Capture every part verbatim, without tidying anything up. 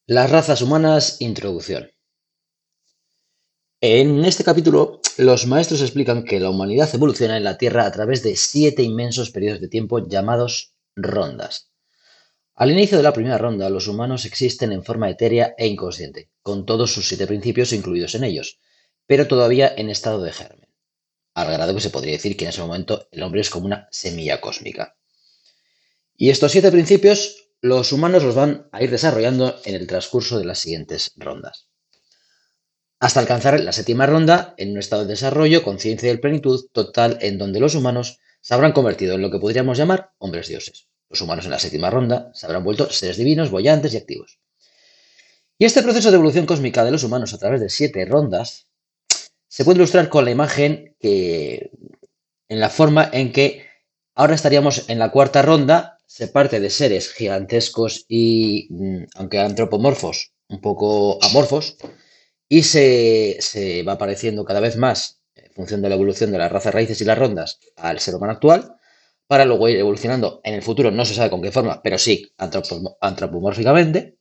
Las razas humanas, introducción. En este capítulo, los maestros explican que la humanidad evoluciona en la Tierra a través de siete inmensos periodos de tiempo llamados rondas. Al inicio de la primera ronda, los humanos existen en forma etérea e inconsciente, con todos sus siete principios incluidos en ellos, pero todavía en estado de germen, al grado que se podría decir que en ese momento el hombre es como una semilla cósmica. Y estos siete principios, los humanos los van a ir desarrollando en el transcurso de las siguientes rondas, hasta alcanzar la séptima ronda en un estado de desarrollo, conciencia y plenitud total en donde los humanos se habrán convertido en lo que podríamos llamar hombres dioses. Los humanos en la séptima ronda se habrán vuelto seres divinos, bollantes y activos. Y este proceso de evolución cósmica de los humanos a través de siete rondas se puede ilustrar con la imagen que, en la forma en que ahora estaríamos en la cuarta ronda, se parte de seres gigantescos y, aunque antropomorfos, un poco amorfos, y se, se va pareciendo cada vez más, en función de la evolución de las razas raíces y las rondas, al ser humano actual, para luego ir evolucionando en el futuro, no se sabe con qué forma, pero sí antropomórficamente.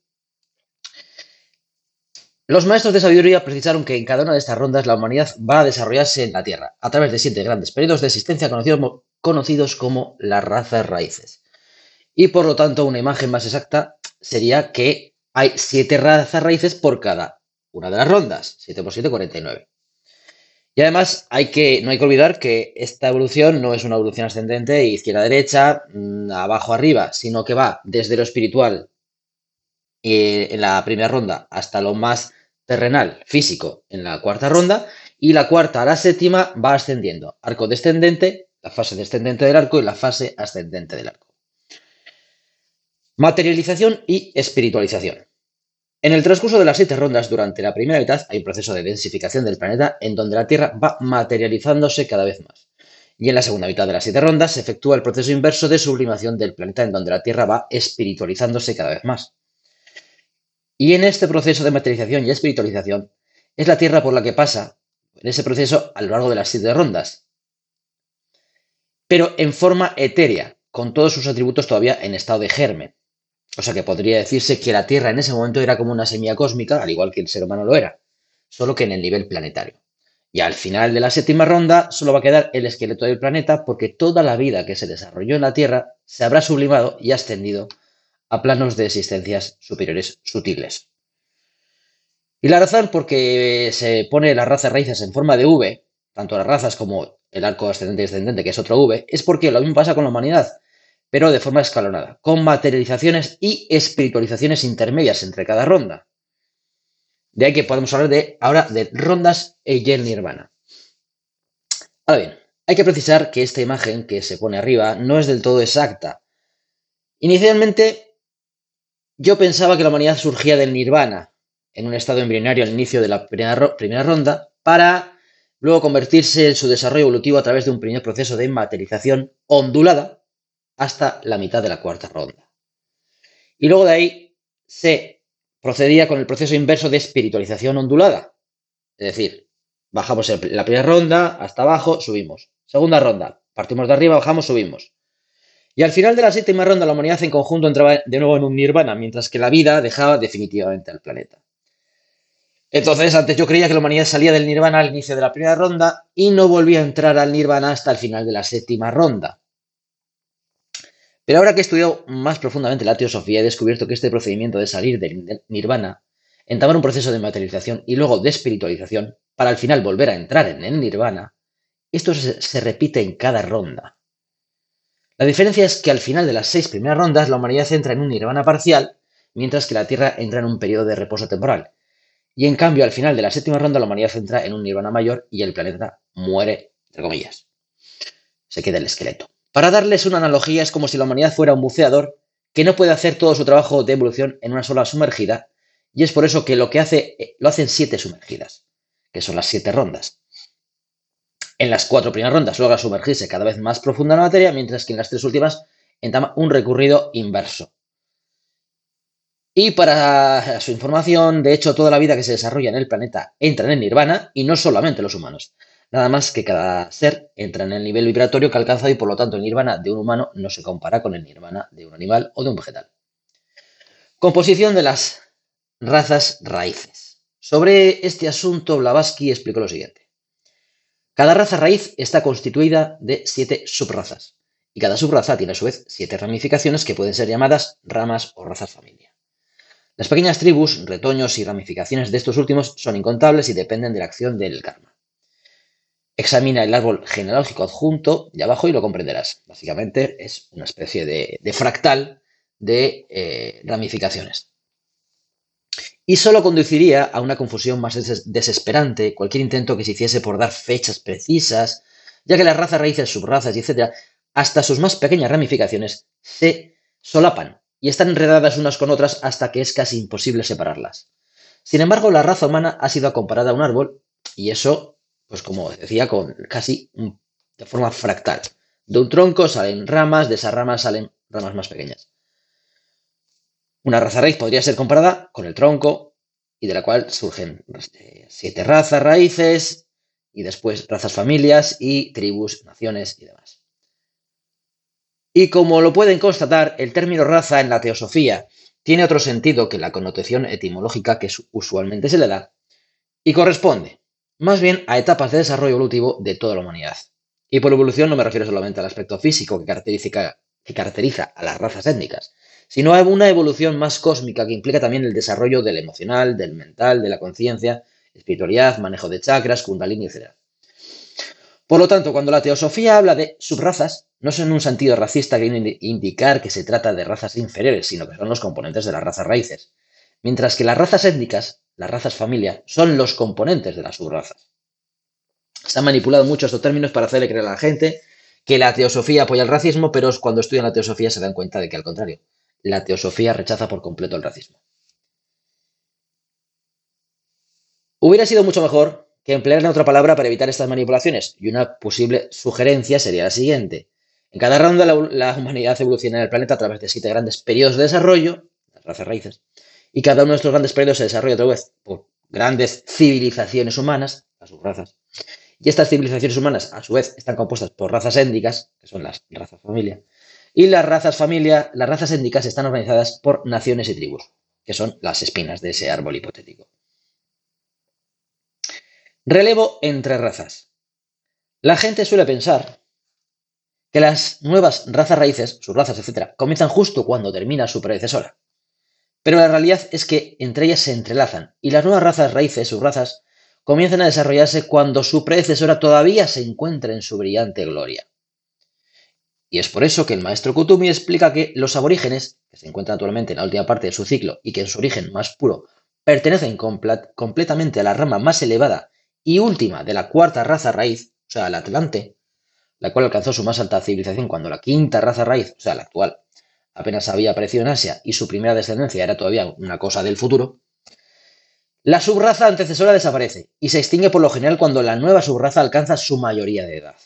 Los maestros de sabiduría precisaron que en cada una de estas rondas la humanidad va a desarrollarse en la Tierra, a través de siete grandes periodos de existencia conocidos, conocidos como las razas raíces. Y por lo tanto, una imagen más exacta sería que hay siete razas raíces por cada una de las rondas. siete por siete, cuarenta y nueve. Y además hay que, no hay que olvidar que esta evolución no es una evolución ascendente, izquierda a derecha, abajo arriba, sino que va desde lo espiritual eh, en la primera ronda hasta lo más terrenal, físico, en la cuarta ronda, y la cuarta a la séptima va ascendiendo. Arco descendente, la fase descendente del arco y la fase ascendente del arco. Materialización y espiritualización. En el transcurso de las siete rondas, durante la primera mitad, hay un proceso de densificación del planeta en donde la Tierra va materializándose cada vez más. Y en la segunda mitad de las siete rondas se efectúa el proceso inverso de sublimación del planeta en donde la Tierra va espiritualizándose cada vez más. Y en este proceso de materialización y espiritualización es la Tierra por la que pasa en ese proceso a lo largo de las siete rondas, pero en forma etérea, con todos sus atributos todavía en estado de germen. O sea que podría decirse que la Tierra en ese momento era como una semilla cósmica, al igual que el ser humano lo era, solo que en el nivel planetario. Y al final de la séptima ronda solo va a quedar el esqueleto del planeta porque toda la vida que se desarrolló en la Tierra se habrá sublimado y ascendido a planos de existencias superiores sutiles. Y la razón por que se pone las razas raíces en forma de V, tanto las razas como el arco ascendente y descendente, que es otro V, es porque lo mismo pasa con la humanidad, pero de forma escalonada, con materializaciones y espiritualizaciones intermedias entre cada ronda. De ahí que podemos hablar de, ahora de rondas Eigen Nirvana. Ahora bien, hay que precisar que esta imagen que se pone arriba no es del todo exacta. Inicialmente, yo pensaba que la humanidad surgía del Nirvana, en un estado embrionario al inicio de la primera, primera ronda, para luego convertirse en su desarrollo evolutivo a través de un primer proceso de materialización ondulada hasta la mitad de la cuarta ronda. Y luego de ahí se procedía con el proceso inverso de espiritualización ondulada. Es decir, bajamos en la primera ronda, hasta abajo, subimos. Segunda ronda, partimos de arriba, bajamos, subimos. Y al final de la séptima ronda, la humanidad en conjunto entraba de nuevo en un nirvana, mientras que la vida dejaba definitivamente al planeta. Entonces, antes yo creía que la humanidad salía del nirvana al inicio de la primera ronda y no volvía a entrar al nirvana hasta el final de la séptima ronda. Pero ahora que he estudiado más profundamente la teosofía, he descubierto que este procedimiento de salir del nirvana, entablar un proceso de materialización y luego de espiritualización, para al final volver a entrar en el nirvana, esto se, se repite en cada ronda. La diferencia es que al final de las seis primeras rondas la humanidad entra en un nirvana parcial, mientras que la Tierra entra en un periodo de reposo temporal. Y en cambio, al final de la séptima ronda la humanidad entra en un nirvana mayor y el planeta muere, entre comillas. Se queda el esqueleto. Para darles una analogía, es como si la humanidad fuera un buceador que no puede hacer todo su trabajo de evolución en una sola sumergida, y es por eso que lo que hace, lo hacen siete sumergidas, que son las siete rondas. En las cuatro primeras rondas logra sumergirse cada vez más profunda en la materia, mientras que en las tres últimas entama un recorrido inverso. Y para su información, de hecho, toda la vida que se desarrolla en el planeta entra en el nirvana, y no solamente los humanos. Nada más que cada ser entra en el nivel vibratorio que ha alcanzado y por lo tanto el nirvana de un humano no se compara con el nirvana de un animal o de un vegetal. Composición de las razas raíces. Sobre este asunto, Blavatsky explicó lo siguiente. Cada raza raíz está constituida de siete subrazas, y cada subraza tiene a su vez siete ramificaciones que pueden ser llamadas ramas o razas familia. Las pequeñas tribus, retoños y ramificaciones de estos últimos son incontables y dependen de la acción del karma. Examina el árbol genealógico adjunto de abajo y lo comprenderás. Básicamente es una especie de, de fractal de eh, ramificaciones. Y solo conduciría a una confusión más des desesperante cualquier intento que se hiciese por dar fechas precisas, ya que las razas, raíces, subrazas, etcétera, hasta sus más pequeñas ramificaciones, se solapan y están enredadas unas con otras hasta que es casi imposible separarlas. Sin embargo, la raza humana ha sido comparada a un árbol, y eso, pues como decía, con casi de forma fractal. De un tronco salen ramas, de esas ramas salen ramas más pequeñas. Una raza raíz podría ser comparada con el tronco, y de la cual surgen siete razas raíces, y después razas familias y tribus, naciones y demás. Y como lo pueden constatar, el término raza en la teosofía tiene otro sentido que la connotación etimológica que usualmente se le da, y corresponde más bien a etapas de desarrollo evolutivo de toda la humanidad. Y por evolución no me refiero solamente al aspecto físico que caracteriza, que caracteriza a las razas étnicas, sino a una evolución más cósmica que implica también el desarrollo del emocional, del mental, de la conciencia, espiritualidad, manejo de chakras, kundalini, etcétera. Por lo tanto, cuando la teosofía habla de subrazas, no es en un sentido racista que viene a indicar que se trata de razas inferiores, sino que son los componentes de las razas raíces, mientras que las razas étnicas, las razas familia, son los componentes de las subrazas. Se han manipulado mucho estos términos para hacerle creer a la gente que la teosofía apoya el racismo, pero cuando estudian la teosofía se dan cuenta de que al contrario, la teosofía rechaza por completo el racismo. Hubiera sido mucho mejor que emplear otra palabra para evitar estas manipulaciones, y una posible sugerencia sería la siguiente. En cada ronda la, la humanidad evoluciona en el planeta a través de siete grandes periodos de desarrollo, las razas raíces, y cada uno de estos grandes periodos se desarrolla otra vez por grandes civilizaciones humanas, las subrazas, y estas civilizaciones humanas a su vez están compuestas por razas étnicas, que son las razas familia, y las razas familia, las razas étnicas están organizadas por naciones y tribus, que son las espinas de ese árbol hipotético. Relevo entre razas. La gente suele pensar que las nuevas razas raíces, sus razas, etcétera, comienzan justo cuando termina su predecesora. Pero la realidad es que entre ellas se entrelazan y las nuevas razas raíces, sus razas, comienzan a desarrollarse cuando su predecesora todavía se encuentra en su brillante gloria. Y es por eso que el maestro Kutumi explica que los aborígenes, que se encuentran actualmente en la última parte de su ciclo y que en su origen más puro pertenecen complet completamente a la rama más elevada y última de la cuarta raza raíz, o sea, el Atlante, la cual alcanzó su más alta civilización cuando la quinta raza raíz, o sea, la actual, apenas había aparecido en Asia y su primera descendencia era todavía una cosa del futuro, la subraza antecesora desaparece y se extingue por lo general cuando la nueva subraza alcanza su mayoría de edad.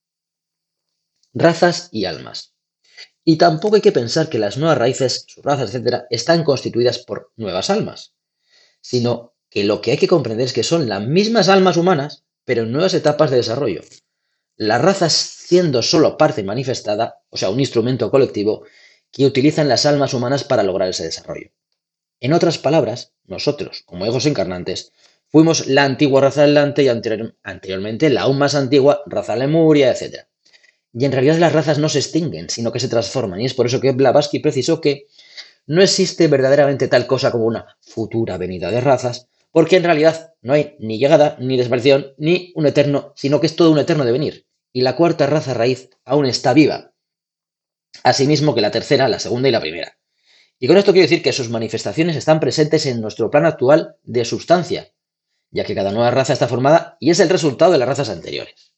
Razas y almas. Y tampoco hay que pensar que las nuevas raíces, subrazas, etcétera, están constituidas por nuevas almas, sino que lo que hay que comprender es que son las mismas almas humanas, pero en nuevas etapas de desarrollo. Las razas siendo solo parte manifestada, o sea, un instrumento colectivo, que utilizan las almas humanas para lograr ese desarrollo. En otras palabras, nosotros, como egos encarnantes, fuimos la antigua raza Atlante y anterior, anteriormente la aún más antigua raza Lemuria, etcétera. Y en realidad las razas no se extinguen, sino que se transforman, y es por eso que Blavatsky precisó que no existe verdaderamente tal cosa como una futura venida de razas, porque en realidad no hay ni llegada, ni desaparición, ni un eterno, sino que es todo un eterno devenir. Y la cuarta raza raíz aún está viva, asimismo que la tercera, la segunda y la primera. Y con esto quiero decir que sus manifestaciones están presentes en nuestro plano actual de sustancia, ya que cada nueva raza está formada y es el resultado de las razas anteriores.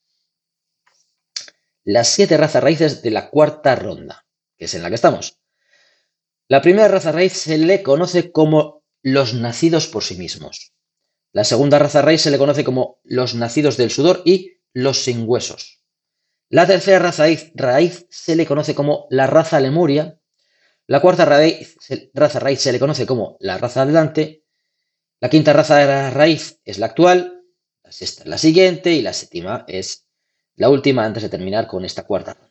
Las siete razas raíces de la cuarta ronda, que es en la que estamos. La primera raza raíz se le conoce como los nacidos por sí mismos. La segunda raza raíz se le conoce como los nacidos del sudor y los sin huesos. La tercera raza raíz, raíz se le conoce como la raza lemuria. La cuarta raíz, raza raíz se le conoce como la raza atlante. La quinta raza raíz es la actual. La sexta es la siguiente y la séptima es la última antes de terminar con esta cuarta.